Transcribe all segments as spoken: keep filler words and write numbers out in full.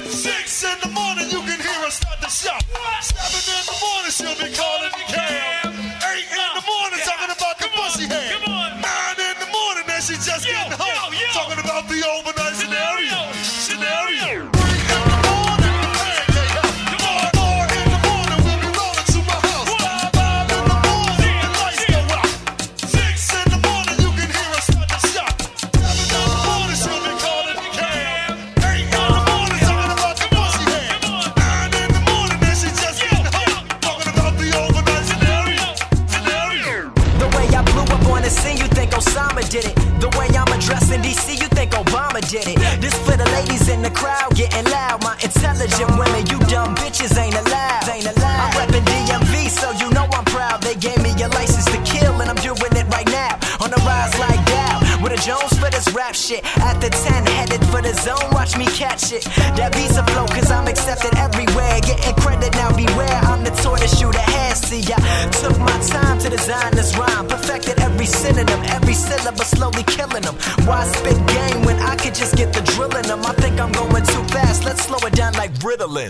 Six in the morning, you can hear her start to shout. Seven in the morning, she'll be calling the cab. Eight in the morning, talking about the pussy hair. Nine in the morning, then she just getting home. Talking about the overnight scenario. Scenario. Did it. The way I'm addressing D C, you think Obama did it. This for the ladies in the crowd getting loud. My intelligent women, you dumb bitches ain't allowed. Ain't allowed. I'm reppin' D M V, so you know I'm proud. They gave me a license to kill, and I'm doing it right now. On the rise like Dow, with a Jones for this rap shit. At the ten, headed for the zone, watch me catch it. That visa flow, cause I'm accepted everywhere. Getting credit now, beware. I'm the tortoise you the hair. See, I took my time to design this rhyme. Perfected every synonym, every syllable, slowly killing them. Why spit game when I could just get the drill in them? I think I'm going too fast, let's slow it down like Ritalin.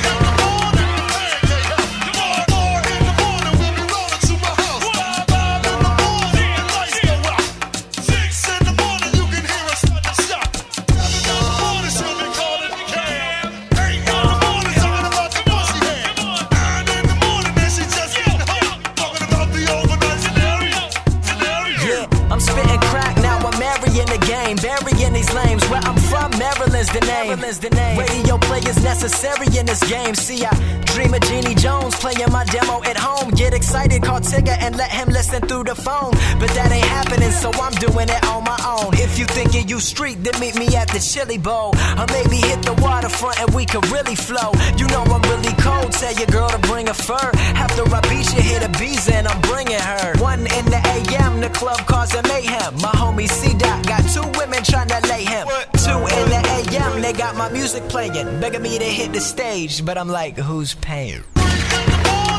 Burying these lames, where I'm from, Maryland's the name. Maryland's the name. Radio play is necessary in this game. See, I dream of Jeannie Jones playing my demo at home. Get excited, call Tigger and let him listen through the phone. But that ain't happening, so I'm doing it on my own. If you thinking you street, then meet me at the Chili Bowl. Or maybe hit the waterfront and we could really flow. You know I'm really cold, tell your girl to bring a fur. After I beat you, hit a bees and I'm bringing her. One in the A M, the club causing mayhem. My homie C-Dot got two women trying to lay him. What? Two in the A M, they got my music playing, begging me to hit the stage, but I'm like, who's paying?